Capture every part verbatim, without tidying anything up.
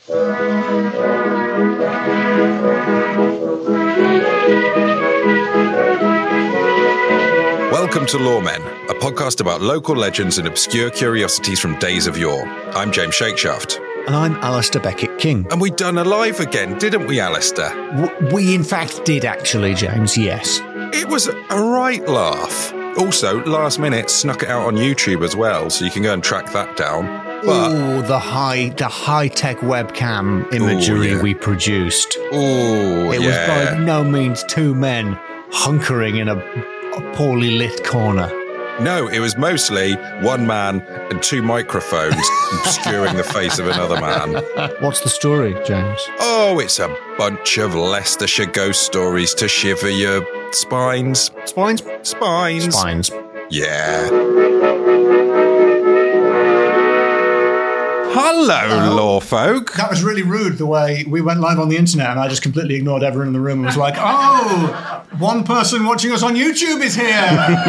Welcome to Lawmen, a podcast about local legends and obscure curiosities from days of yore. I'm James Shakeshaft. And I'm Alistair Beckett-King. And we done a live again, didn't we, Alistair? W- we in fact did actually, James, yes. It was a right laugh. Also, last minute, snuck it out on YouTube as well, so you can go and track that down. But oh, the high, the high-tech webcam imagery Ooh, yeah. we produced. Oh, It yeah. was by no means two men hunkering in a, a poorly lit corner. No, it was mostly one man and two microphones obscuring the face of another man. What's the story, James? Oh, it's a bunch of Leicestershire ghost stories to shiver your spines. Spines? Spines. Spines. Yeah. Hello, law folk. That was really rude, the way we went live on the internet and I just completely ignored everyone in the room and was like, oh, one person watching us on YouTube is here.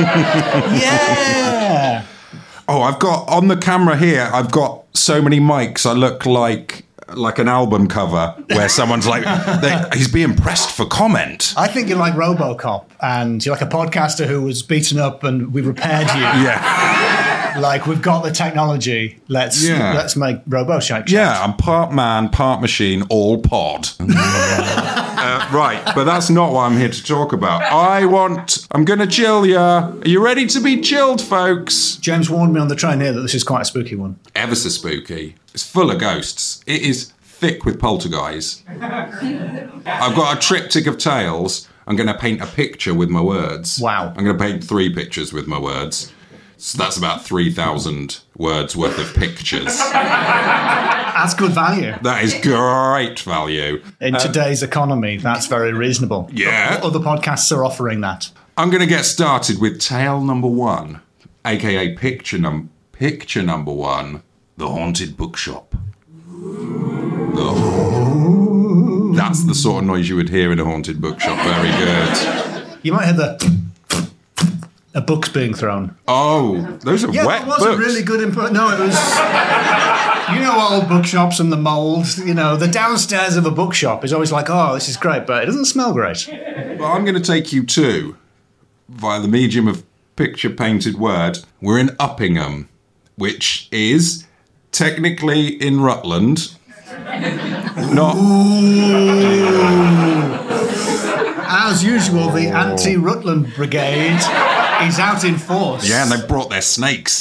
Yeah. Oh, I've got, on the camera here, I've got so many mics, I look like like an album cover where someone's like, they, he's being pressed for comment. I think you're like RoboCop and you're like a podcaster who was beaten up and we repaired you. Yeah. Like, we've got the technology. Let's Yeah. let's make RoboShack. Yeah, I'm part man, part machine, all pod. uh, right, but that's not what I'm here to talk about. I want, I'm going to chill ya. Are you ready to be chilled, folks? James warned me on the train here that this is quite a spooky one. Ever so spooky. It's full of ghosts. It is thick with poltergeists. I've got a triptych of tales. I'm going to paint a picture with my words. Wow. I'm going to paint three pictures with my words. So that's about three thousand words worth of pictures. That's good value. That is great value. In Um, today's economy, that's very reasonable. Yeah. Other podcasts are offering that. I'm going to get started with tale number one, a k a picture, num- picture number one, The Haunted Bookshop. The ho- That's the sort of noise you would hear in a haunted bookshop. Very good. You might hear the... a book's being thrown. Oh, those are Yeah, wet that was books. a really good input. No, it was... You know, old bookshops and the mould, you know, the downstairs of a bookshop is always like, oh, this is great, but it doesn't smell great. Well, I'm going to take you to, via the medium of picture-painted word, we're in Uppingham, which is technically in Rutland. Not... As usual, the anti-Rutland Brigade is out in force. Yeah, and they brought their snakes.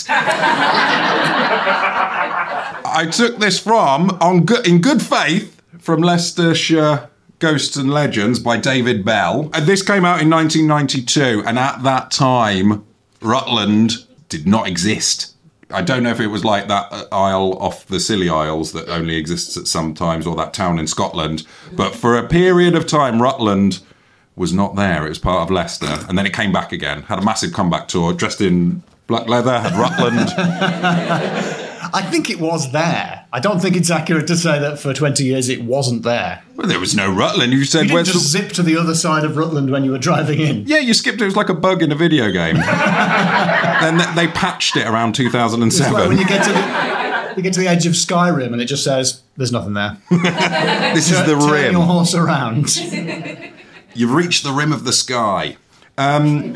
I took this from, on go- in good faith, from Leicestershire Ghosts and Legends by David Bell. And this came out in nineteen ninety-two, and at that time, Rutland did not exist. I don't know if it was like that isle off the Scilly Isles that only exists at some times, or that town in Scotland. But for a period of time, Rutland was not there. It was part of Leicester. And then it came back again. Had a massive comeback tour, dressed in black leather, had Rutland. I think it was there. I don't think it's accurate to say that for twenty years it wasn't there. Well, there was no Rutland. You said, You didn't where's just the... zip to the other side of Rutland when you were driving in. Yeah, you skipped it. It was like a bug in a video game. Then they- they patched it around two thousand It's seven. like when you get to the you get to the edge of Skyrim and it just says, there's nothing there. This is the Turn rim. your horse around. You've reached the rim of the sky. Um,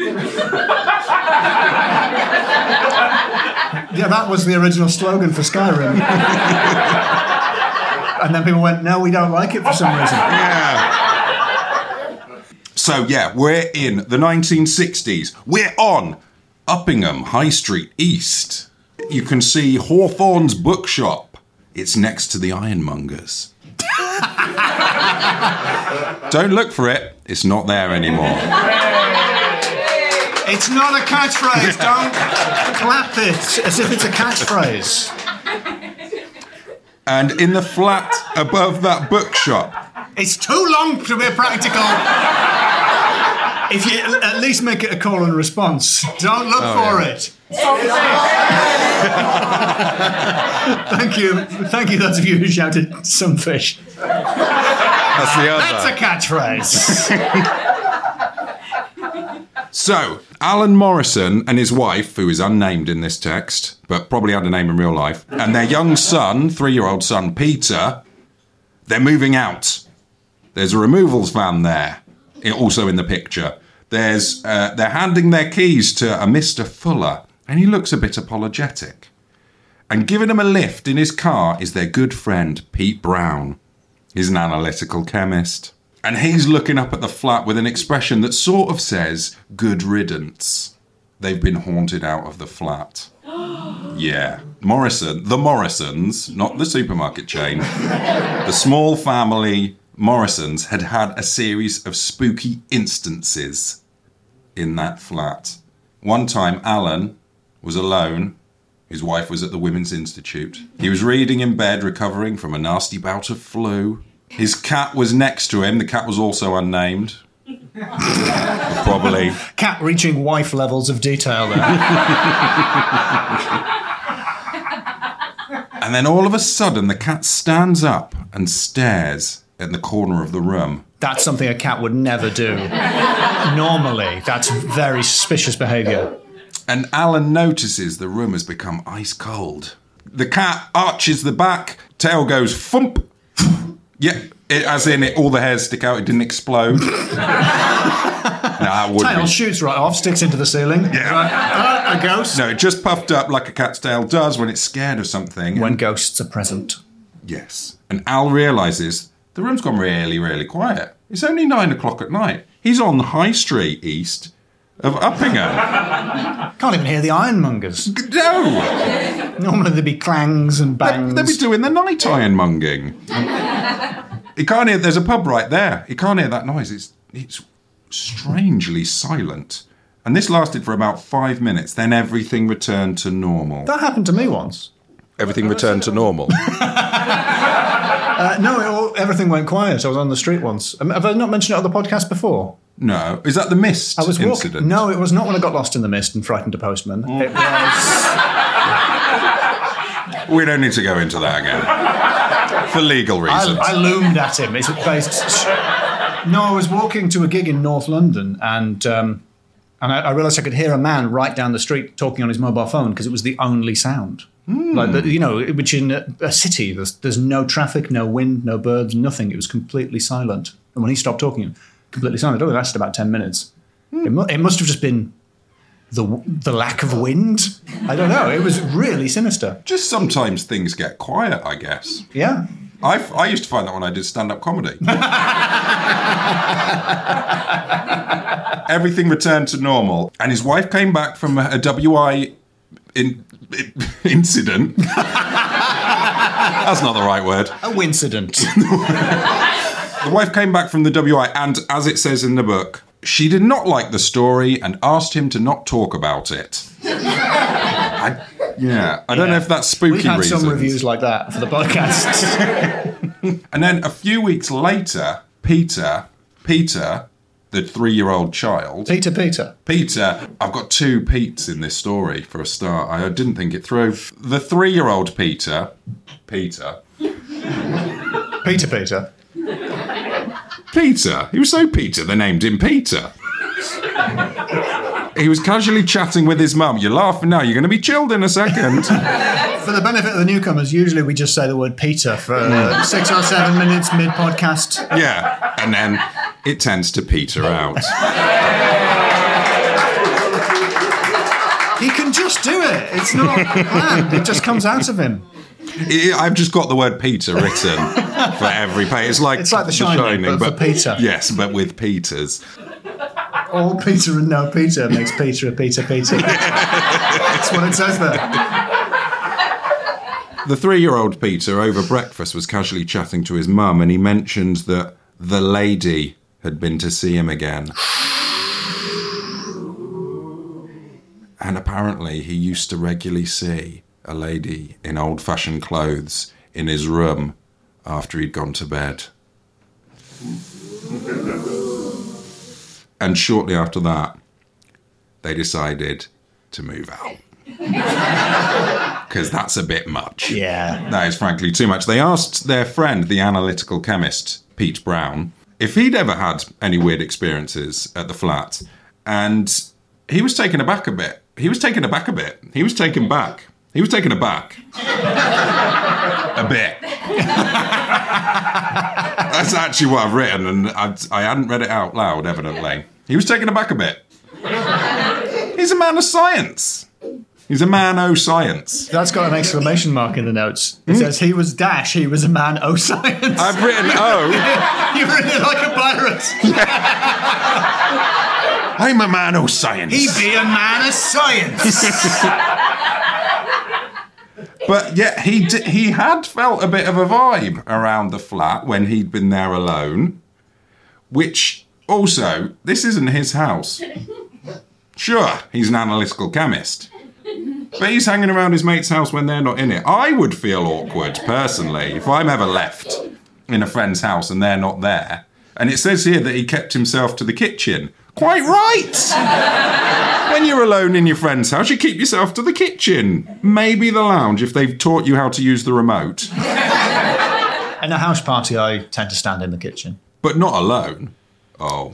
Yeah, that was the original slogan for Skyrim. And then people went, no, we don't like it for some reason. yeah. So, yeah, we're in the nineteen sixties. We're on Uppingham High Street East. You can see Hawthorne's Bookshop. It's next to the Ironmongers. Don't look for it. It's not there anymore. It's not a catchphrase. Don't clap it as if it's a catchphrase. And in the flat above that bookshop, It's too long to be practical. If you at least make it a call and response, don't look Oh, for yeah. it. Thank you. Thank you, those of you who shouted some fish. that's the other. That's a catchphrase. So, Alan Morrison and his wife, who is unnamed in this text, but probably had a name in real life, and their young son, three-year-old son, Peter, They're moving out. There's a removals van there, also in the picture. There's uh, they're handing their keys to a Mister Fuller, and he looks a bit apologetic. And giving him a lift in his car is their good friend, Pete Brown. He's an analytical chemist. And he's looking up at the flat with an expression that sort of says, good riddance. They've been haunted out of the flat. Yeah. Morrison, the Morrisons, not the supermarket chain, the small family Morrisons had had a series of spooky instances in that flat. One time, Alan was alone. His wife was at the Women's Institute. He was reading in bed, recovering from a nasty bout of flu. His cat was next to him. The cat was also unnamed. Probably. Cat reaching wife levels of detail there. And then all of a sudden, the cat stands up and stares in the corner of the room. That's something a cat would never do. Normally, that's very suspicious behaviour. And Alan notices the room has become ice cold. The cat arches the back, tail goes thump. Yeah, it, as in it, all the hairs stick out, it didn't explode. No, that would Tail be. shoots right off, sticks into the ceiling. Yeah. Like, uh, a ghost. No, it just puffed up like a cat's tail does when it's scared of something. When And- ghosts are present. Yes. And Al realises the room's gone really, really quiet. It's only nine o'clock at night. He's on High Street East of Uppingham. Can't even hear the ironmongers. No! Normally there'd be clangs and bangs. They'd be doing the night ironmonging. He can't hear, there's a pub right there. He can't hear that noise. It's, it's strangely silent. And this lasted for about five minutes. Then everything returned to normal. That happened to me once. Everything returned to normal. Uh, no, it all, everything went quiet. I was on the street once. Um, Have I not mentioned it on the podcast before? No. Is that the mist I was walking. incident? No, it was not when I got lost in the mist and frightened a postman. Mm. It was. We don't need to go into that again. For legal reasons. I, I loomed at him. It's based. No, I was walking to a gig in North London, and um, and I, I realised I could hear a man right down the street talking on his mobile phone because it was the only sound. Mm. Like the, you know, which in a, a city, there's there's no traffic, no wind, no birds, nothing. It was completely silent. And when he stopped talking, completely silent. It only lasted about ten minutes. Mm. It, mu- it must have just been the the lack of wind. I don't know. It was really sinister. Just sometimes things get quiet, I guess. Yeah. I, I used to find that when I did stand-up comedy. Everything returned to normal. And his wife came back from a W I in, in, incident. That's not the right word. A wincident. The wife came back from the W I, and as it says in the book, she did not like the story and asked him to not talk about it. I, yeah, I don't Yeah. know if that's spooky We've had reasons. some reviews like that for the podcast. And then a few weeks later, Peter, Peter, the three-year-old child, Peter, Peter. Peter, I've got two Petes in this story for a start. I didn't think it through. The three-year-old Peter, Peter, Peter, Peter. Peter, he was so Peter, they named him Peter. He was casually chatting with his mum. You're laughing now, you're going to be chilled in a second. For the benefit of the newcomers, usually we just say the word Peter for uh, six or seven minutes mid-podcast. Yeah, and then it tends to peter out. He can just do it. It's not planned. It just comes out of him. I- I've just got the word Peter written for every page. It's like It's like The Shining, but for Peter. Yes, but with Peters. All Peter and no Peter makes Peter a Peter Peter. That's what it says there. The three-year-old Peter over breakfast was casually chatting to his mum, and he mentioned that the lady had been to see him again. And apparently he used to regularly see a lady in old-fashioned clothes in his room after he'd gone to bed. And shortly after that, they decided to move out. Because that's a bit much. Yeah. That is frankly too much. They asked their friend, the analytical chemist, Pete Brown, if he'd ever had any weird experiences at the flat. And he was taken aback a bit. He was taken aback a bit. He was taken back. He was taken aback. A bit. That's actually what I've written, and I, I hadn't read it out loud, evidently. He was taken aback a bit. He's a man of science. He's a man o' science. That's got an exclamation mark in the notes. It says he was dash, he was a man o' science. I've written O. You've written it like a pirate. I'm a man o' science. He be a man of science. But yet he d- he had felt a bit of a vibe around the flat when he'd been there alone, which also, this isn't his house. Sure, he's an analytical chemist. But he's hanging around his mate's house when they're not in it. I would feel awkward, personally, if I'm ever left in a friend's house and they're not there. And it says here that he kept himself to the kitchen. Quite right! When you're alone in your friend's house, you keep yourself to the kitchen. Maybe the lounge, if they've taught you how to use the remote. In a house party, I tend to stand in the kitchen. But not alone. Oh.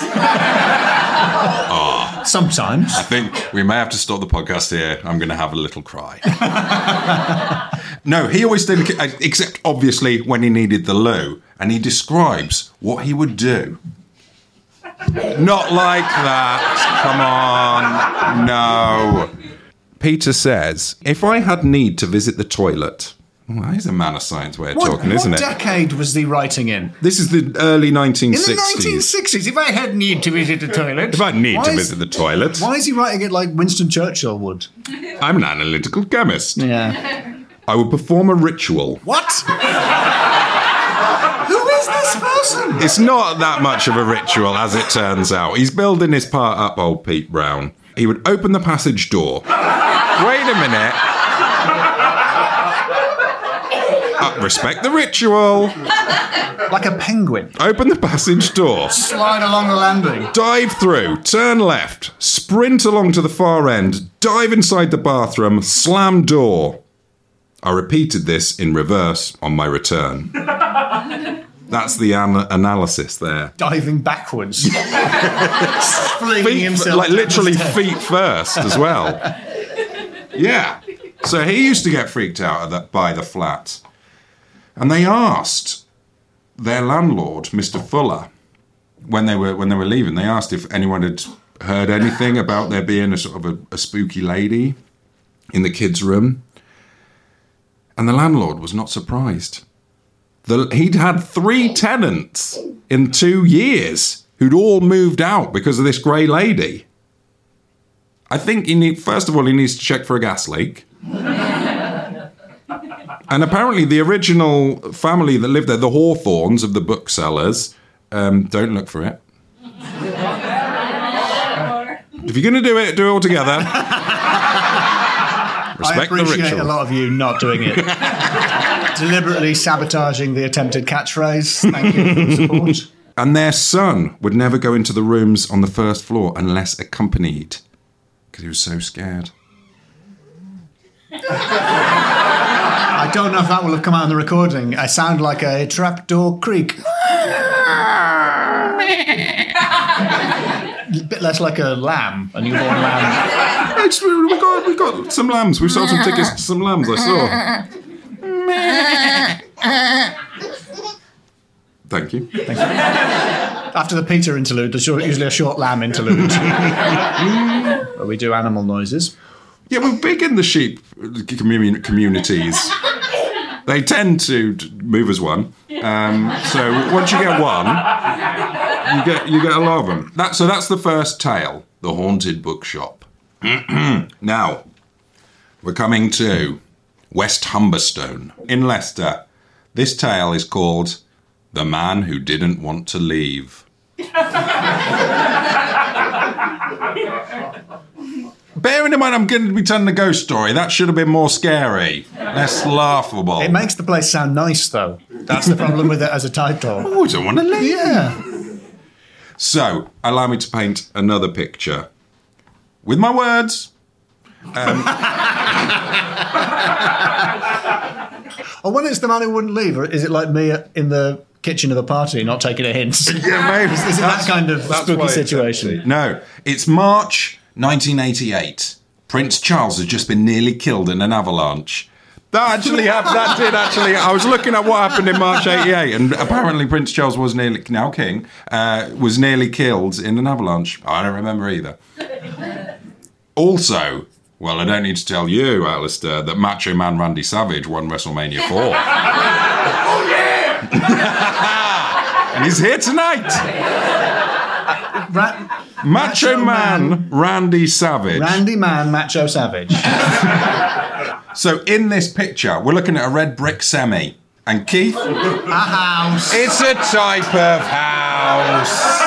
oh. Sometimes. I think we may have to stop the podcast here. I'm going to have a little cry. No, he always did, except obviously when he needed the loo. And he describes what he would do. Not like that. Come on. No. Peter says, if I had need to visit the toilet... Well, that is a man of science way of what, talking, what isn't it? What decade was the writing in? This is the early nineteen sixties. In the nineteen sixties, if I had need to visit the toilet... If I need to is, visit the toilet... Why is he writing it like Winston Churchill would? I'm an analytical chemist. Yeah. I would perform a ritual. What? Who is this person? It's not that much of a ritual, as it turns out. He's building his part up, old Pete Brown. He would open the passage door. Wait a minute. Uh, respect the ritual. Like a penguin. Open the passage door. Slide along the landing. Dive through. Turn left. Sprint along to the far end. Dive inside the bathroom. Slam door. I repeated this in reverse on my return. That's the an- analysis there. Diving backwards. Flinging feet, himself. Like literally feet first as well. Yeah. So he used to get freaked out at that, by the flat. And they asked their landlord, Mister Fuller, when they were when they were leaving, they asked if anyone had heard anything about there being a sort of a, a spooky lady in the kids' room. And the landlord was not surprised. The, he'd had three tenants in two years who'd all moved out because of this grey lady. I think he need, first of all, he needs to check for a gas leak. And apparently the original family that lived there, the Hawthorns of the booksellers, um, don't look for it. If you're going to do it, do it all together. Respect I appreciate the ritual. a lot of you not doing it. Deliberately sabotaging the attempted catchphrase. Thank you for the support. And their son would never go into the rooms on the first floor unless accompanied, because he was so scared. I don't know if that will have come out in the recording. I sound like a trapdoor creak. A bit less like a lamb, a newborn lamb. It's, we got we got some lambs. We sold some tickets to some lambs. I saw. Thank you. Thank you. After the Peter interlude, there's usually a short lamb interlude. Where we do animal noises. Yeah, we're big in the sheep commun- communities. They tend to move as one. Um, so once you get one, you get you get a lot of them. That, so that's the first tale, The Haunted Bookshop. Now, we're coming to West Humberstone in Leicester. This tale is called The Man Who Didn't Want to Leave. Bearing in mind I'm going to be telling a ghost story, that should have been more scary, less laughable. It makes the place sound nice, though. That's the problem with it as a title. Oh, I don't want to leave. Yeah. So, allow me to paint another picture. With my words. Um, or when it's the man who wouldn't leave, or is it like me in the kitchen of a party not taking a hint? Yeah, maybe. Is it that kind of spooky situation? No, it's March nineteen eighty-eight. Prince Charles has just been nearly killed in an avalanche. That actually happened. That did actually. I was looking at what happened in March eighty-eight, and apparently Prince Charles was nearly, now king, uh, was nearly killed in an avalanche. I don't remember either. Also, well, I don't need to tell you, Alistair, that Macho Man Randy Savage won WrestleMania four. Oh, yeah! And he's here tonight. Ra- Macho, Macho Man, Man Randy Savage. Randy Man Macho Savage. So in this picture, we're looking at a red brick semi. And Keith? A house. It's a type of house.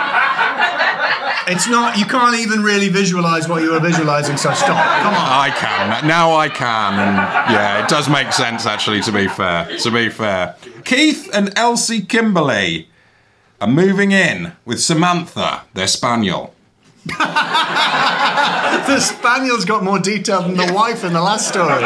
It's not, you can't even really visualise what you were visualising, so stop. Come on. I can. Now I can. And yeah, it does make sense, actually, to be fair. To be fair. Keith and Elsie Kimberley are moving in with Samantha, their spaniel. The spaniel's got more detail than the wife in the last story.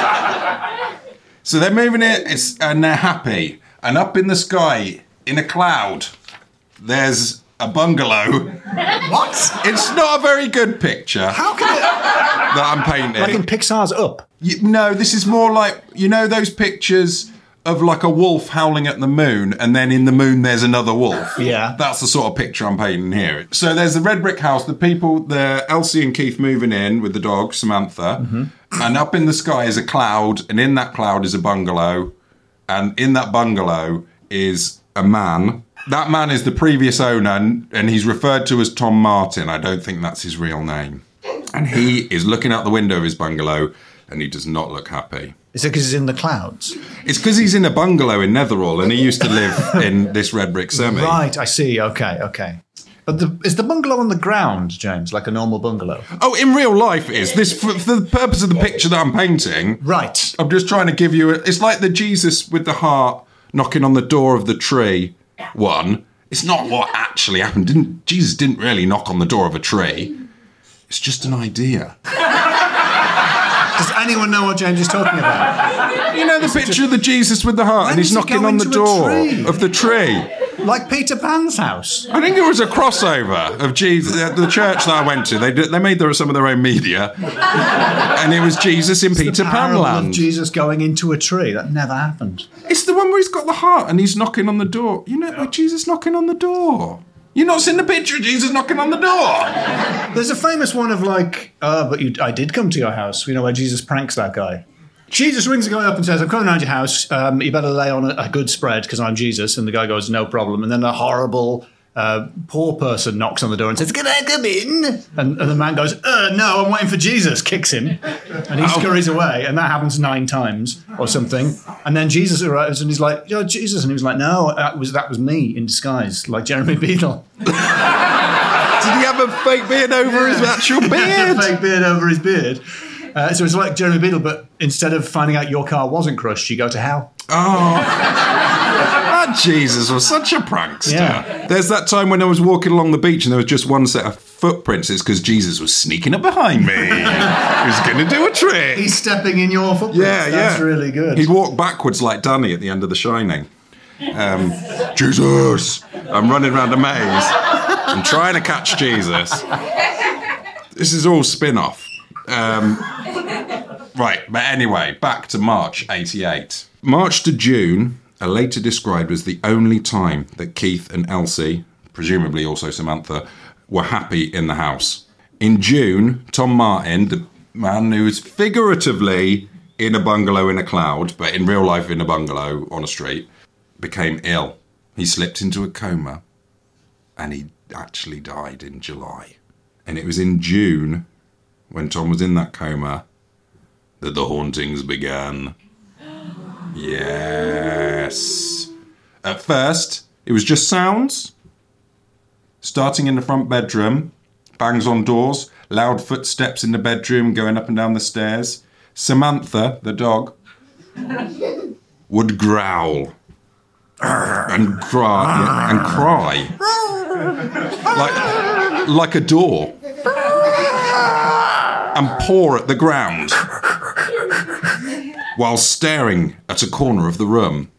So they're moving in, it's, and they're happy. And up in the sky, in a cloud, there's a bungalow. What? It's not a very good picture How can it... that I'm painting. Like in Pixar's Up. You, no, this is more like, you know those pictures of like a wolf howling at the moon, and then in the moon there's another wolf? Yeah. That's the sort of picture I'm painting here. So there's the red brick house, the people, the Elsie and Keith moving in with the dog, Samantha, mm-hmm. and up in the sky is a cloud, and in that cloud is a bungalow, and in that bungalow is a man. That man is the previous owner, and, and he's referred to as Tom Martin. I don't think that's his real name. And he is looking out the window of his bungalow, and he does not look happy. Is it because he's in the clouds? It's because he's in a bungalow in Netherall, and he used to live in this red brick semi. Right, I see. Okay, okay. But the, is the bungalow on the ground, James, like a normal bungalow? Oh, in real life it is. This, for, for the purpose of the picture that I'm painting, right. I'm just trying to give you... A, it's like the Jesus with the heart knocking on the door of the tree one. It's not what actually happened. Didn't Jesus didn't really knock on the door of a tree. It's just an idea. Does anyone know what James is talking about? You know the picture just... of the Jesus with the heart, when and he's knocking on the door of the tree. Like Peter Pan's house. I think it was a crossover of Jesus. The church that I went to, they did, they made their, some of their own media, and it was Jesus in it's Peter the Pan land. Of Jesus going into a tree. That never happened. It's the one where he's got the heart and he's knocking on the door. You know, like Jesus knocking on the door. You've not seen the picture of Jesus knocking on the door? There's a famous one of like, oh, but you, I did come to your house. You know, where Jesus pranks that guy. Jesus rings the guy up and says, I'm coming around your house. Um, you better lay on a, a good spread because I'm Jesus. And the guy goes, no problem. And then a horrible uh, poor person knocks on the door and says, can I come in? And, and the man goes, uh, no, I'm waiting for Jesus, kicks him. And he oh. scurries away. And that happens nine times or something. And then Jesus arrives and he's like, yo, Jesus. And he was like, no, that was, that was me in disguise, like Jeremy Beadle. Did he have a fake beard over his actual beard? A fake beard over his beard. Uh, so it's like Jeremy Beadle, but instead of finding out your car wasn't crushed, you go to hell. Oh, that Jesus was such a prankster. Yeah. There's that time when I was walking along the beach and there was just one set of footprints. It's because Jesus was sneaking up behind me. He was going to do a trick. He's stepping in your footprints. Yeah, That's yeah. really good. He'd walk backwards like Danny at the end of The Shining. Um, Jesus! I'm running around a maze. I'm trying to catch Jesus. This is all spin-off. Um, right, but anyway, back to March eighty-eight. March to June are later described as the only time that Keith and Elsie, presumably also Samantha, were happy in the house. In June, Tom Martin, the man who was figuratively in a bungalow in a cloud, but in real life in a bungalow on a street, became ill. He slipped into a coma, and he actually died in July. And it was in June, when Tom was in that coma, that the hauntings began. Yes. At first, it was just sounds. Starting in the front bedroom, bangs on doors, loud footsteps in the bedroom going up and down the stairs. Samantha, the dog, would growl and cry and cry like like a door. And paw at the ground while staring at a corner of the room.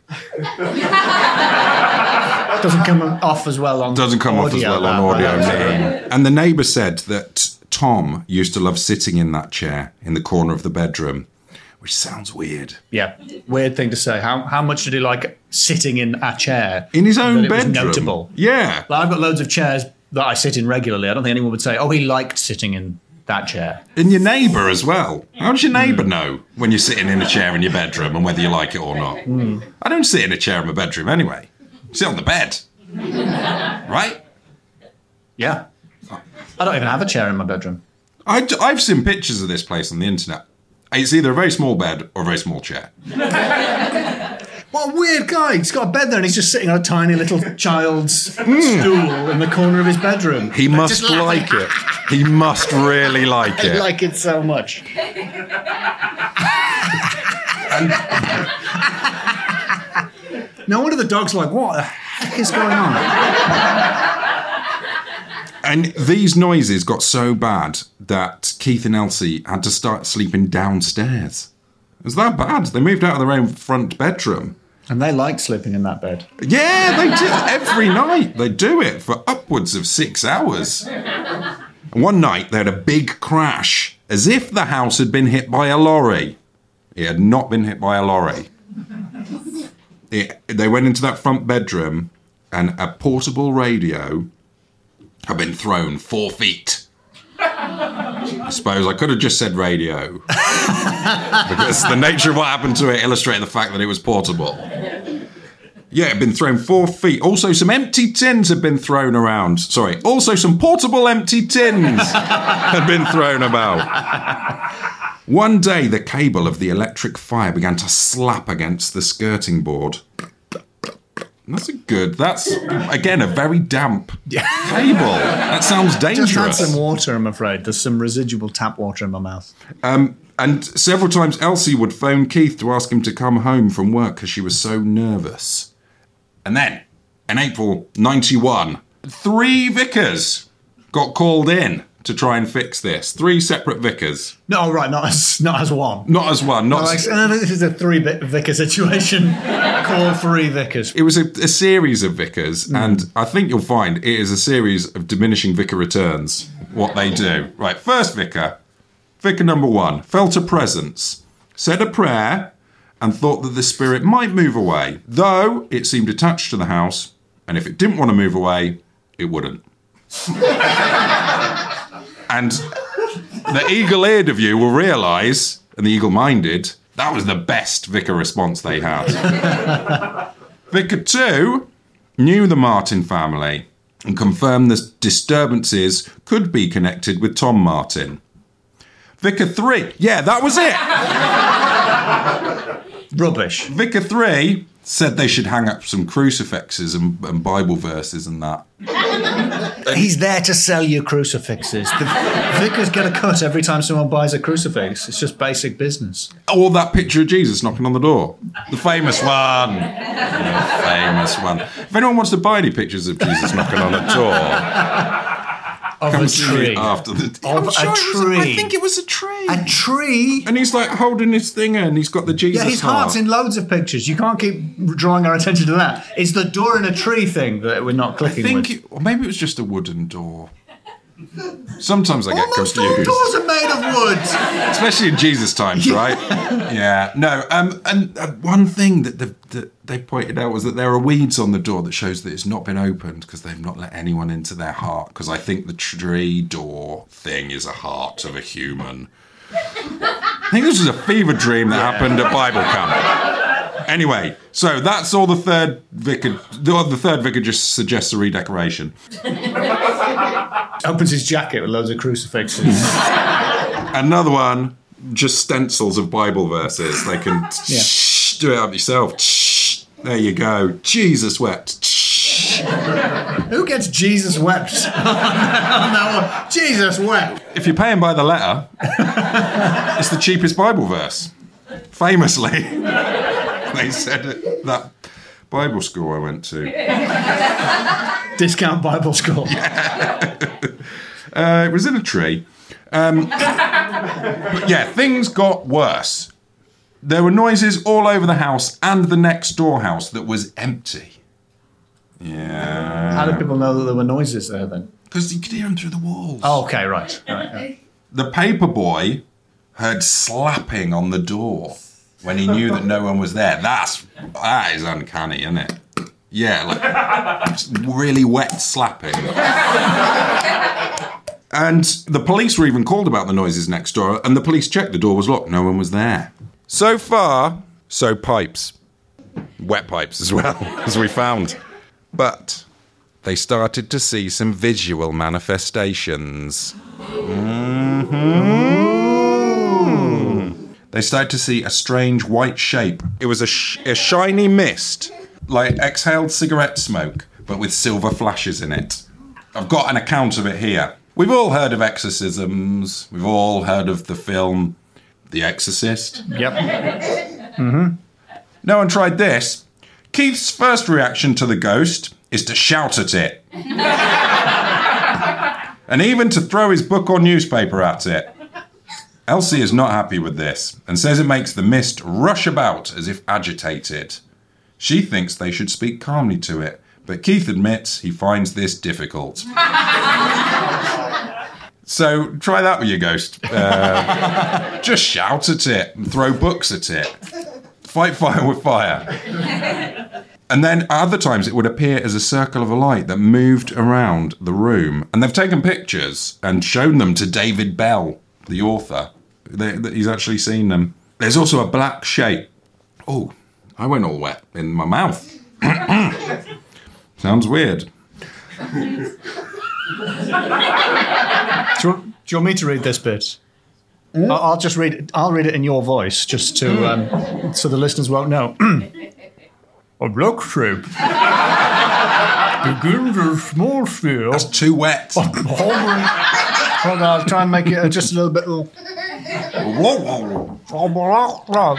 Doesn't come off as well on Doesn't come audio, off as well that, on audio. right? And the neighbour said that Tom used to love sitting in that chair in the corner of the bedroom which sounds weird. Yeah, weird thing to say. How how much did he like sitting in a chair? In his own that it was bedroom. notable. Yeah. Like, I've got loads of chairs that I sit in regularly. I don't think anyone would say, oh, he liked sitting in that chair. And your neighbour as well. How does your neighbour know when you're sitting in a chair in your bedroom and whether you like it or not? Mm. I don't sit in a chair in my bedroom anyway. I sit on the bed. Right? Yeah. I don't even have a chair in my bedroom. I, I've seen pictures of this place on the internet. It's either a very small bed or a very small chair. What a weird guy. He's got a bed there and he's just sitting on a tiny little child's stool in the corner of his bedroom. He must Just like it. He must really like I it. like it so much. No wonder the dog's like, what the heck is going on? And these noises got so bad that Keith and Elsie had to start sleeping downstairs. It was that bad. They moved out of their own front bedroom. And they like sleeping in that bed. Yeah, they do. Every night they do it for upwards of six hours. And one night they had a big crash, as if the house had been hit by a lorry. It had not been hit by a lorry. It, they went into that front bedroom and a portable radio had been thrown four feet. I suppose I could have just said radio. Because the nature of what happened to it illustrated the fact that it was portable. Yeah, it had been thrown four feet. Also, some empty tins had been thrown around. Sorry, also some portable empty tins had been thrown about. One day, the cable of the electric fire began to slap against the skirting board. That's a good. That's, again, a very damp cable. That sounds dangerous. Just had some water, I'm afraid. There's some residual tap water in my mouth. Um, and several times Elsie would phone Keith to ask him to come home from work because she was so nervous. And then, in April ninety-one, three vicars got called in to try and fix this. Three separate vicars. No, right, not as not as one. Not as one. Not Like, as, uh, this is a three-bit vicar situation. Call three vicars. it was a, a series of vicars, mm. and I think you'll find it is a series of diminishing vicar returns, what they do. Right, first vicar, vicar number one, felt a presence, said a prayer, and thought that the spirit might move away, though it seemed attached to the house, and if it didn't want to move away, it wouldn't. And the eagle-eared of you will realise, and the eagle-minded, that was the best vicar response they had. Vicar two knew the Martin family and confirmed the disturbances could be connected with Tom Martin. Vicar three, yeah, that was it. Rubbish. Vicar three said they should hang up some crucifixes and, and Bible verses and that. He's there to sell you crucifixes. The vicars get a cut every time someone buys a crucifix. It's just basic business. Or that picture of Jesus knocking on the door. The famous one. The famous one. If anyone wants to buy any pictures of Jesus knocking on a door, Of come a see me tree. after the... Of I'm a sure it was- tree. I think it was a tree. A tree? And he's like holding his thing and he's got the Jesus Yeah, his heart. heart's in loads of pictures. You can't keep drawing our attention to that. It's the door in a tree thing that we're not I clicking think, with. it, or maybe it was just a wooden door. Sometimes I get Almost all confused. doors are made of wood. Especially in Jesus times, right? Yeah. No, um, and uh, one thing that, the, that they pointed out was that there are weeds on the door that shows that it's not been opened because they've not let anyone into their heart. Because I think the tree door thing is a heart of a human. I think this was a fever dream that yeah. happened at Bible camp. Anyway, so that's all the third vicar... The, the third vicar just suggests a redecoration. Opens his jacket with loads of crucifixes. Another one, just stencils of Bible verses. They can Yeah. do it up yourself. There you go. Jesus wept. Who gets Jesus wept? Oh, no. Jesus wept. If you're paying by the letter, it's the cheapest Bible verse. Famously, they said at that Bible school I went to. Discount Bible school. Yeah. Uh, it was in a tree. Um, but yeah, things got worse. There were noises all over the house and the next door house that was empty. Yeah. How did people know that there were noises there then? Because you could hear them through the walls. Oh, okay, right. right yeah. The paper boy heard slapping on the door when he knew that no one was there. That's that is uncanny, isn't it? Yeah, like really wet slapping. And the police were even called about the noises next door, and the police checked the door was locked. No one was there. So far, so pipes. Wet pipes as well, as we found. But they started to see some visual manifestations. Mm-hmm. They started to see a strange white shape. It was a, sh- a shiny mist, like exhaled cigarette smoke, but with silver flashes in it. I've got an account of it here. We've all heard of exorcisms. We've all heard of the film The Exorcist. Yep. Mm-hmm. No one tried this. Keith's first reaction to the ghost is to shout at it. And even to throw his book or newspaper at it. Elsie is not happy with this and says it makes the mist rush about as if agitated. She thinks they should speak calmly to it, but Keith admits he finds this difficult. So try that with your ghost. Uh, just shout at it and throw books at it. Fight fire with fire. And then other times it would appear as a circle of a light that moved around the room. And they've taken pictures and shown them to David Bell, the author. They, they, he's actually seen them. There's also a black shape. Oh, I went all wet in my mouth. Sounds weird. Do you, want, do you want me to read this bit? Mm? I'll just read it. I'll read it in your voice, just to um, so the listeners won't know. A black shape begins a small sphere. That's too wet. Hovering. Hold on, I'll try and make it just a little bit. Whoa, whoa.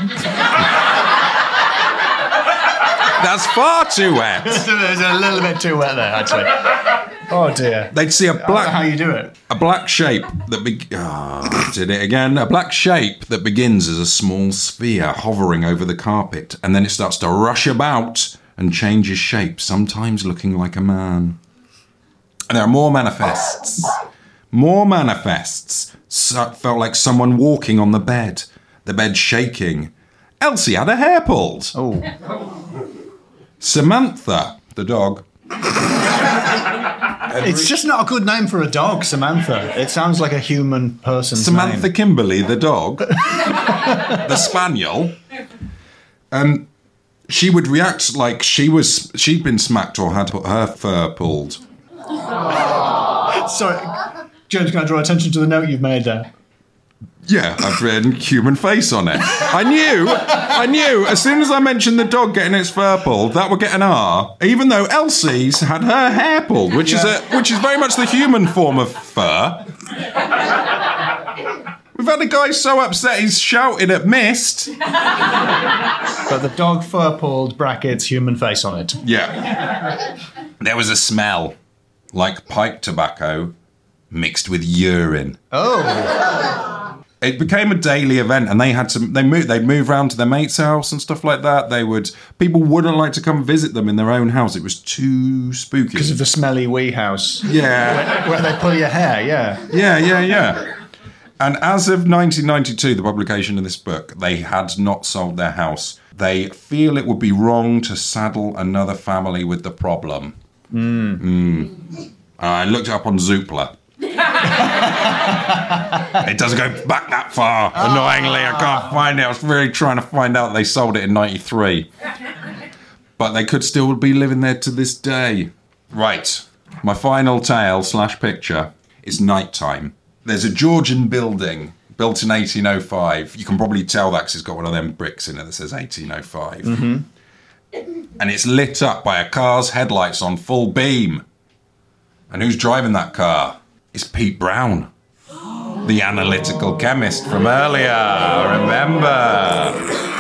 That's far too wet. There's a little bit too wet there, actually. Oh dear. They'd see a black. I don't know how you do it? A black shape that be- oh, did it again. A black shape that begins as a small sphere hovering over the carpet, and then it starts to rush about and changes shape, sometimes looking like a man. And there are more manifests. More manifests. So, felt like someone walking on the bed. The bed shaking. Elsie had her hair pulled. Oh. Samantha, the dog. It's just not a good name for a dog, Samantha. It sounds like a human person's Samantha name. Kimberly, the dog, the spaniel. Um, she would react like she was she'd been smacked or had her fur pulled. Sorry, James, can I draw attention to the note you've made there? Yeah, I've written human face on it. I knew, I knew, as soon as I mentioned the dog getting its fur pulled, that would get an R, even though Elsie's had her hair pulled, which yeah. is a, which is very much the human form of fur. We've had a guy so upset he's shouting at mist. But the dog fur pulled brackets human face on it. Yeah. There was a smell like pipe tobacco mixed with urine. Oh. It became a daily event, and they had to. They moved. They'd move around to their mate's house and stuff like that. They would. People wouldn't like to come visit them in their own house. It was too spooky because of the smelly wee house. Yeah, where, where they pull your hair. Yeah. Yeah, yeah, yeah. And as of nineteen ninety-two, the publication of this book, they had not sold their house. They feel it would be wrong to saddle another family with the problem. Mm. Mm. I looked it up on Zoopla. It doesn't go back that far. Oh. Annoyingly, I can't find it. I was really trying to find out they sold it in ninety-three. But they could still be living there to this day. Right. My final tale slash picture is nighttime. There's a Georgian building built in eighteen oh five. You can probably tell that because it's got one of them bricks in it that says eighteen oh five. Mm-hmm. And it's lit up by a car's headlights on full beam. And who's driving that car? It's Pete Brown, the analytical chemist from earlier, remember?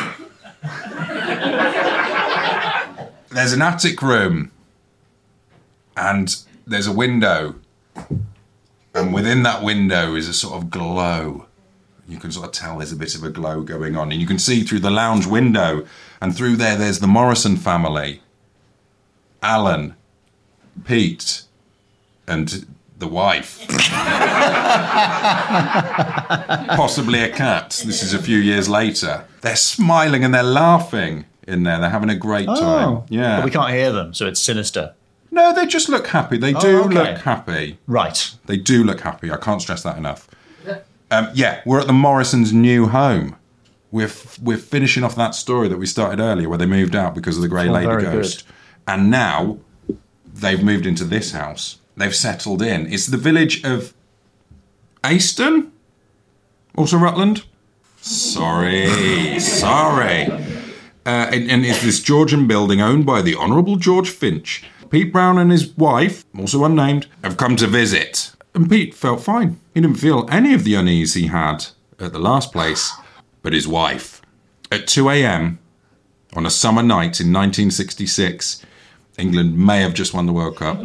There's an attic room, and there's a window, and within that window is a sort of glow. You can sort of tell there's a bit of a glow going on, and you can see through the lounge window, and through there there's the Morrison family, Alan, Pete, and the wife. Possibly a cat. This is a few years later. They're smiling and they're laughing in there. They're having a great time. Oh. Yeah. But we can't hear them, so it's sinister. No, they just look happy. They do Oh, okay. look happy. Right. They do look happy. I can't stress that enough. Um, yeah, we're at the Morrisons' new home. We're f- we're finishing off that story that we started earlier, where they moved out because of the Grey Oh, Lady very Ghost, and now they've moved into this house. They've settled in. It's the village of Aston, also Rutland. Sorry, sorry. Uh, and, and it's this Georgian building owned by the Honourable George Finch. Pete Brown and his wife, also unnamed, have come to visit. And Pete felt fine. He didn't feel any of the unease he had at the last place. But his wife. At two a.m. on a summer night in nineteen sixty-six, England may have just won the World Cup.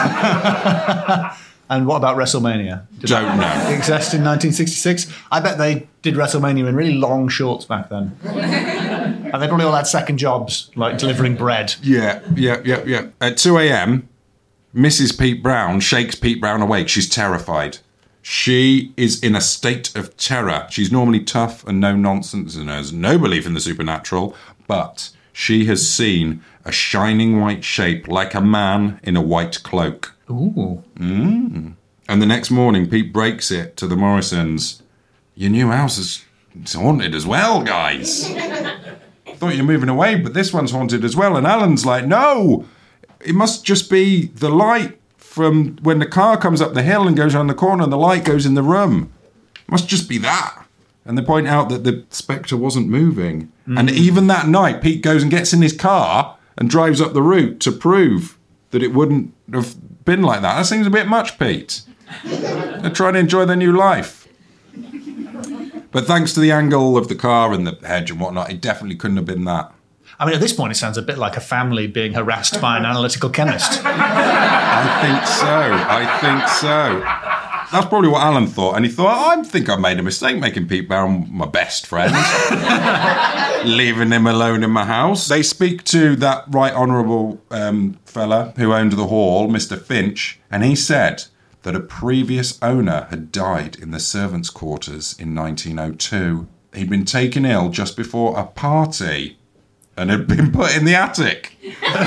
And what about WrestleMania? Did Don't that know. exist in nineteen sixty-six? I bet they did WrestleMania in really long shorts back then. And they probably all had second jobs, like delivering bread. Yeah, yeah, yeah, yeah. At two a.m, Missus Pete Brown shakes Pete Brown awake. She's terrified. She is in a state of terror. She's normally tough and no nonsense and has no belief in the supernatural, but she has seen a shining white shape like a man in a white cloak. Ooh. Mm. And the next morning, Pete breaks it to the Morrisons. Your new house is it's haunted as well, guys. I thought you were moving away, but this one's haunted as well. And Alan's like, no, it must just be the light from when the car comes up the hill and goes around the corner and the light goes in the room. It must just be that. And they point out that the spectre wasn't moving. Mm. And even that night, Pete goes and gets in his car and drives up the route to prove that it wouldn't have been like that. That seems a bit much, Pete. They're trying to enjoy their new life. But thanks to the angle of the car and the hedge and whatnot, it definitely couldn't have been that. I mean, at this point, it sounds a bit like a family being harassed by an analytical chemist. I think so. I think so. That's probably what Alan thought. And he thought, I think I made a mistake making Pete Brown my best friend. Leaving him alone in my house. They speak to that right honourable um, fella who owned the hall, Mister Finch, and he said that a previous owner had died in the servants' quarters in nineteen oh two. He'd been taken ill just before a party and had been put in the attic.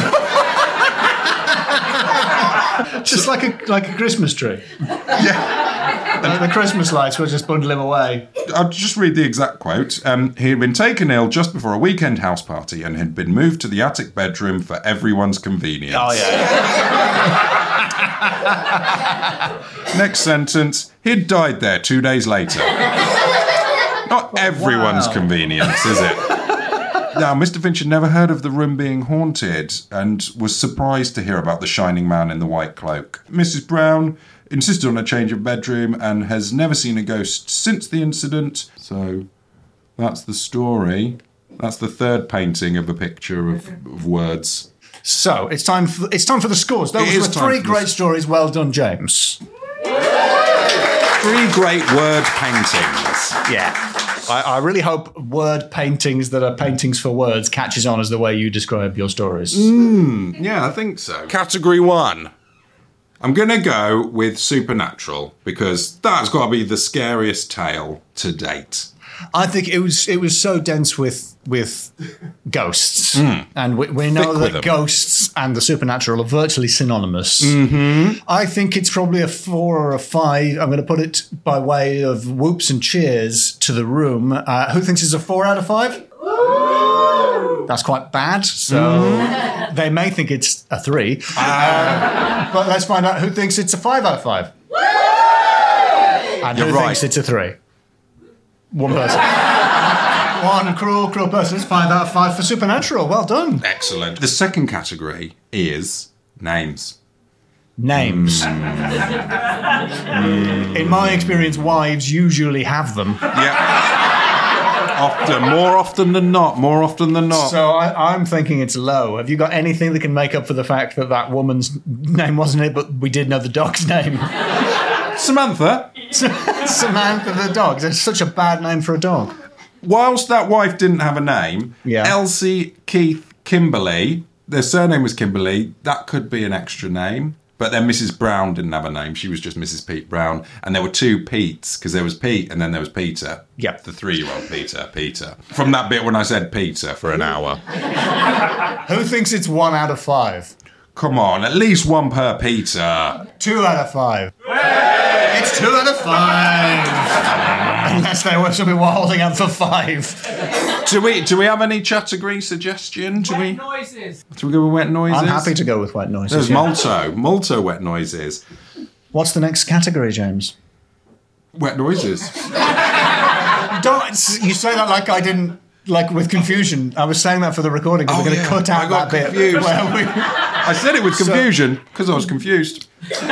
Just like a like a Christmas tree. Yeah. And the Christmas lights will just bundle him away. I'll just read the exact quote. Um, he had been taken ill just before a weekend house party and had been moved to the attic bedroom for everyone's convenience. Oh, yeah. Next sentence. He'd died there two days later. Not everyone's wow. convenience, is it? Now, Mister Finch had never heard of the room being haunted and was surprised to hear about the shining man in the white cloak. Missus Brown insisted on a change of bedroom and has never seen a ghost since the incident. So that's the story. That's the third painting of a picture of, of words. So it's time for it's time for the scores. Those It were is time three for the great s- stories. Well done, James. Three great word paintings. Yeah. I, I really hope word paintings that are paintings for words catches on as the way you describe your stories. Mm, yeah, I think so. Category one. I'm going to go with supernatural because that's got to be the scariest tale to date. I think it was it was so dense with with ghosts, Mm. and we, we know Thick with that them. ghosts and the supernatural are virtually synonymous. Mm-hmm. I think it's probably a four or a five. I'm going to put it by way of whoops and cheers to the room. Uh, who thinks it's a four out of five? That's quite bad. So Mm-hmm. they may think it's a three. Uh, but let's find out who thinks it's a five out of five. And You're who right. thinks it's a three? One person. One cruel, cruel person. It's five out of five for Supernatural. Well done. Excellent. The second category is names. Names. In my experience, wives usually have them. Yeah. Often, more often than not, more often than not. So I, I'm thinking it's low. Have you got anything that can make up for the fact that that woman's name wasn't it, but we did know the dog's name? Samantha, Samantha the dog. It's such a bad name for a dog. whilst that wife didn't have a name, Yeah. Elsie Keith Kimberley, their surname was Kimberley, that could be an extra name. But then Missus Brown didn't have a name. She was just Missus Pete Brown. And there were two Petes, because there was Pete and then there was Peter. Yep. The three-year-old Peter, Peter. From that bit when I said Peter for an hour. Who thinks it's one out of five? Come on, at least one per Peter. Two out of five. It's two out of five. Unless there was something we're holding up for five. Do we do we have any category suggestion? Do we? Wet noises. Do we go with wet noises? I'm happy to go with wet noises. There's yeah. Malto. Malto wet noises. What's the next category, James? Wet noises. Don't you say that like I didn't, like with confusion. I was saying that for the recording because Oh, we're going to yeah. cut out I got that confused. bit. Where we, I said it with confusion because I was confused.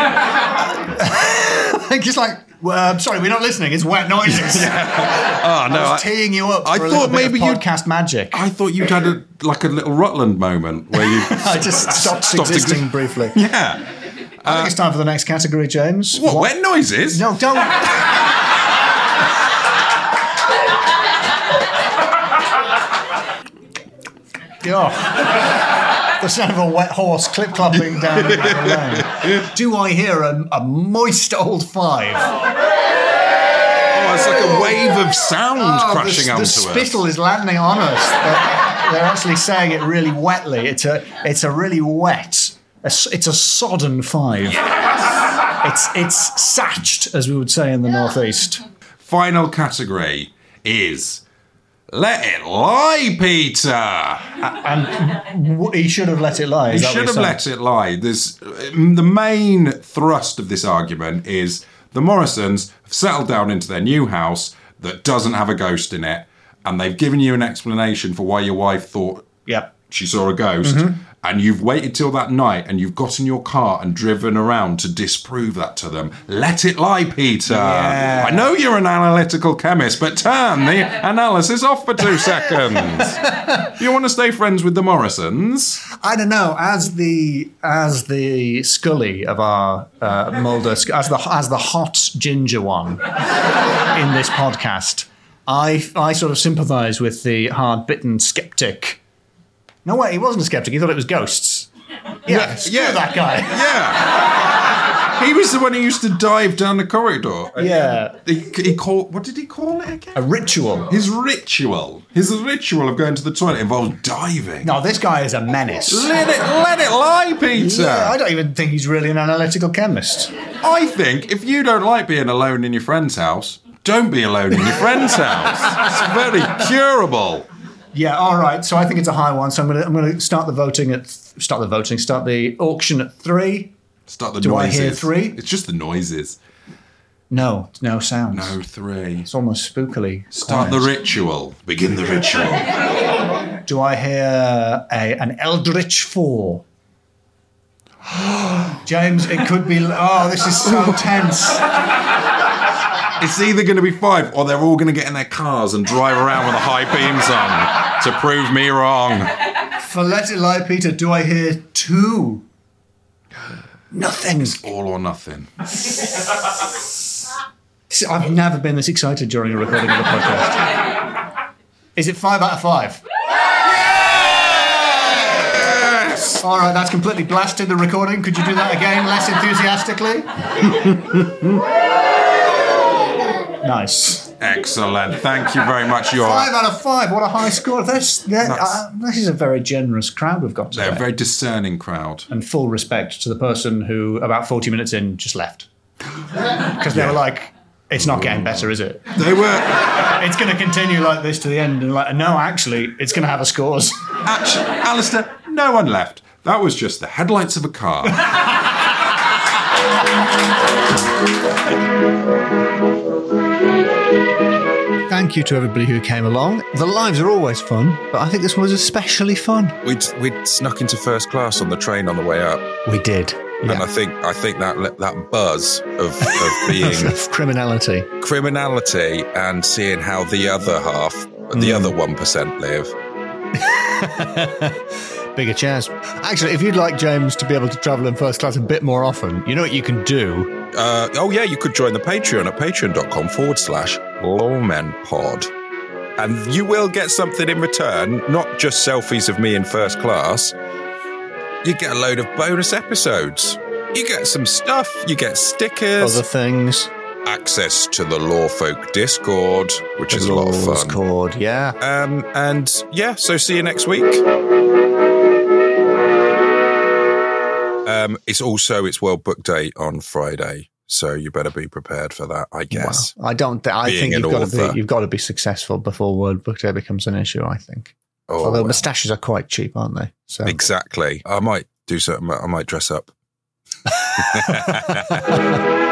just like, well, I'm sorry, we're not listening. It's wet noises. Oh no! I was I, teeing you up. I for a thought little bit maybe of you'd- podcast magic. I thought you'd had a like a little Rutland moment where you. I just stopped, Stopped existing exi- briefly. Yeah. I think it's time for the next category, James. What, wet noises? No, don't. Oh. The sound of a wet horse clip-clopping down the lane. Do I hear a, a moist old five? Oh, it's like a wave of sound Oh, crashing the, onto the us. spittle is landing on us. They're, they're actually saying it really wetly. It's a, it's a really wet. A s- it's a sodden five. It's it's satched, as we would say in the northeast. Final category is Let It Lie, Peter. And w- he should have let it lie. He Is that what should you're have saying? let it lie. There's, the main thrust of this argument is the Morrisons have settled down into their new house that doesn't have a ghost in it, and they've given you an explanation for why your wife thought Yep. she saw a ghost, Mm-hmm. and you've waited till that night and you've got in your car and driven around to disprove that to them. Let it lie, Peter. Yeah. I know you're an analytical chemist, but turn the analysis off for two seconds. You want to stay friends with the Morrisons? I don't know. As the as the Scully of our uh, Mulder, as the as the hot ginger one in this podcast, I I sort of sympathise with the hard bitten skeptic. No way, he wasn't a skeptic. He thought it was ghosts. Yeah, screw yeah. that guy. Yeah. He was the one who used to dive down the corridor. Yeah, He, he called, what did he call it again? a ritual. His ritual. His ritual of going to the toilet involves diving. No, this guy is a menace. Let it, let it lie, Peter. Yeah, I don't even think he's really an analytical chemist. I think if you don't like being alone in your friend's house, don't be alone in your friend's house. It's very curable. Yeah, all right. So I think it's a high one. So I'm going to I'm going to start the voting at start the voting. Start the auction at three. Start the Do I noises. hear three? It's just the noises. No, no sounds. No, three. It's almost spookily. Start the quiet. ritual. Begin the ritual. Do I hear a an Eldritch Four? James, it could be. Oh, this is so tense. It's either going to be five or they're all going to get in their cars and drive around with the high beams on to prove me wrong. For Let It Lie, Peter, do I hear two? Nothing. All or nothing. See, I've never been this excited during a recording of a podcast. Is it five out of five? Yes! All right, that's completely blasted the recording. Could you do that again, less enthusiastically? Nice. Excellent. Thank you very much. You're Five out of five. What a high score. This, that, uh, this is a very generous crowd we've got today. They're a very discerning crowd. And full respect to the person who, about forty minutes in, just left. Because they were like, it's not getting better, is it? They were It's going to continue like this to the end. And like, no, actually, it's going to have a scores. actually, Alistair, no one left. That was just the headlights of a car. Thank you to everybody who came along. The lives are always fun, but I think this one was especially fun. We'd we'd snuck into first class on the train on the way up, We did. and I think I think that that buzz of of being Of criminality. criminality and seeing how the other half, the other one percent live. Bigger chairs. Actually, if you'd like James to be able to travel in first class a bit more often, you know what you can do? Uh, oh yeah, you could join the Patreon at patreon.com forward slash lawmenpod. And you will get something in return, not just selfies of me in first class. You get a load of bonus episodes. You get some stuff. You get stickers. Other things. Access to the Lawfolk Discord, which is a lot of fun. Discord, yeah. Um, and yeah, so see you next week. Um, it's also it's World Book Day on Friday, so you better be prepared for that, I guess. Well, I don't. Th- I Being think you've an got to author. be. You've got to be successful before World Book Day becomes an issue. I think. Oh, Although well. moustaches are quite cheap, aren't they? So Exactly. I might do something. I might dress up.